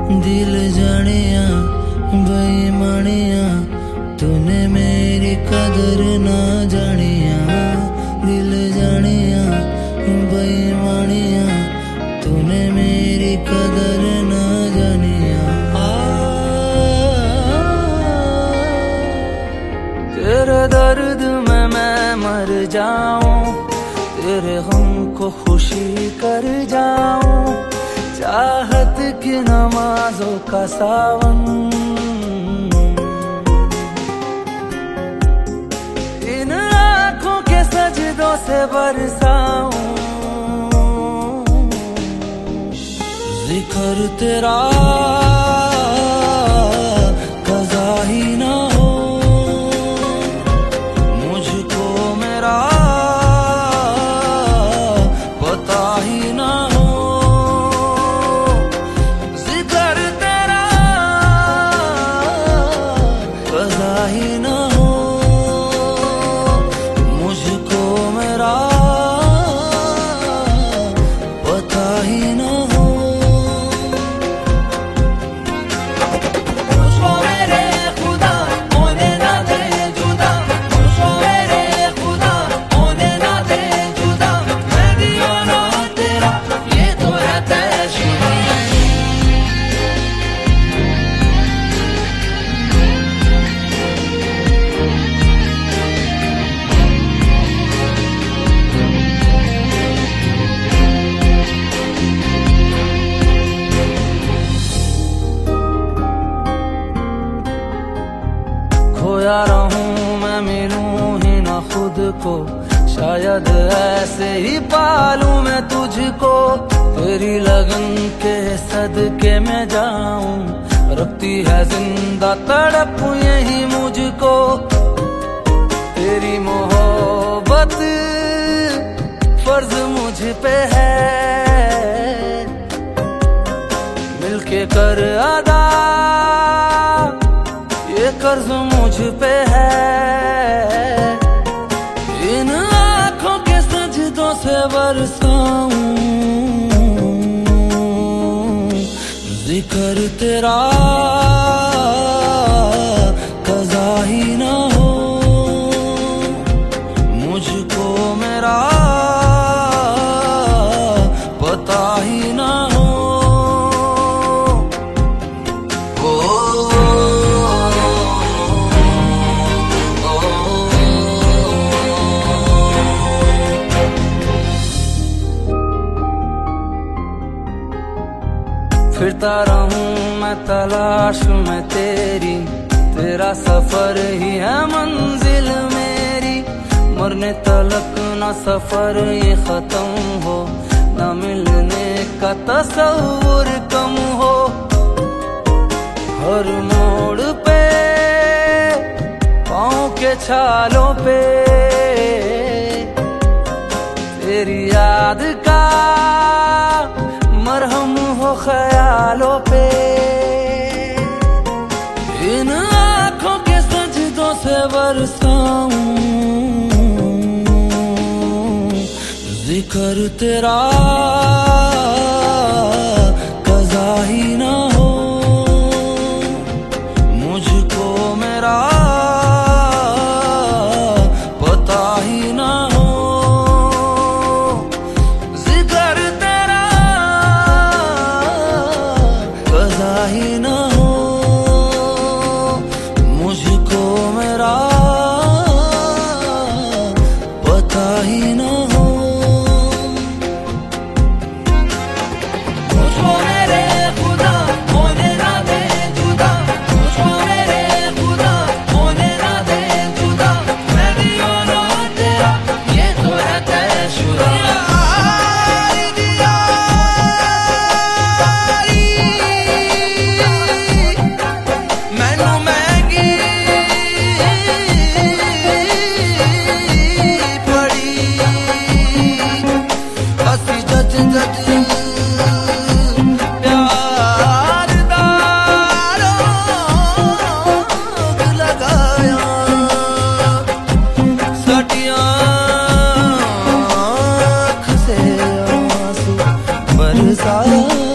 दिल जानिया बेईमानिया तूने मेरी कदर ना जानिया। दिल जानिया बेईमानिया तूने मेरी कदर ना जानिया। तेरे दर्द में मैं मर जाऊं, तेरे गम को खुशी कर जाऊं। चाहत की नमाजों का सावन इन आँखों के सजदों से बरसाऊं। जिक्र तेरा कज़ा ही ना हो, मुझको मेरा पता ही ना हो। जिक्र तेरा कज़ा ही ना हो, मुझको मेरा पता ही ना हो। खोया रहूं मैं मिलूं ही ना खुद को, शायद ऐसे ही पालूं मैं तुझको। तेरी लगन के सदके में जाऊं, रखती है जिंदा तड़प यही मुझको। तेरी मोहब्बत फर्ज मुझ पे है, मिलके कर अदा ये कर्ज मुझ पे है। इन आँखों के सजदों से बरसाऊं, जिक्र तेरा कज़ा ही ना हो, मुझको मेरा पता ही ना हो। फिरता रहूं मैं तलाश में तेरी, तेरा सफर ही है मंजिल मेरी। मरने तलक ना सफर ये खत्म हो, ना मिलने का तस्वुर कम हो। हर मोड़ पे पाँव के छालों पे तेरी याद का मरहम हो ख्यालों पे। इन आँखों के सजदों से बरसाऊं, जिक्र तेरा कज़ा ही ना हो, मुझको मेरा पता ही ना हो। ही ना हो, मुझको मेरा पता ही ना हो। मुझको मेरे खुदा होने ना दे जुदा, मुझको मेरे खुदा होने ना दे जुदा। मैं दीवाना तेरा ये तो है तयशुदा। बरसाया